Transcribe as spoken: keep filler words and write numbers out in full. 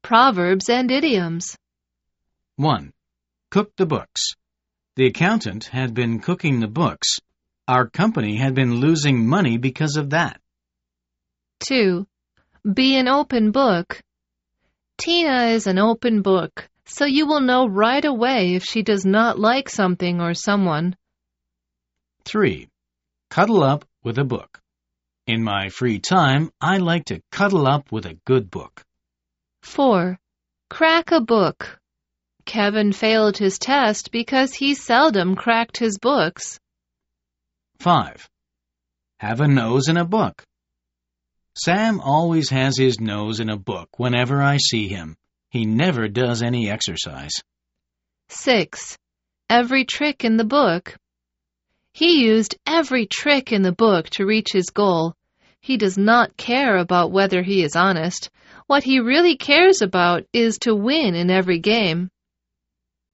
proverbs and idioms. one. Cook the books. The accountant had been cooking the books. Our company had been losing money because of that. two. Be an open book. Tina is an open book, so you will know right away if she does not like something or someone. three. Cuddle up with a book. In my free time, I like to cuddle up with a good book. four. Crack a book. Kevin failed his test because he seldom cracked his books. five. Have a nose in a book. Sam always has his nose in a book whenever I see him. He never does any exercise. six. Every trick in the book. He used every trick in the book to reach his goal. He does not care about whether he is honest. What he really cares about is to win in every game.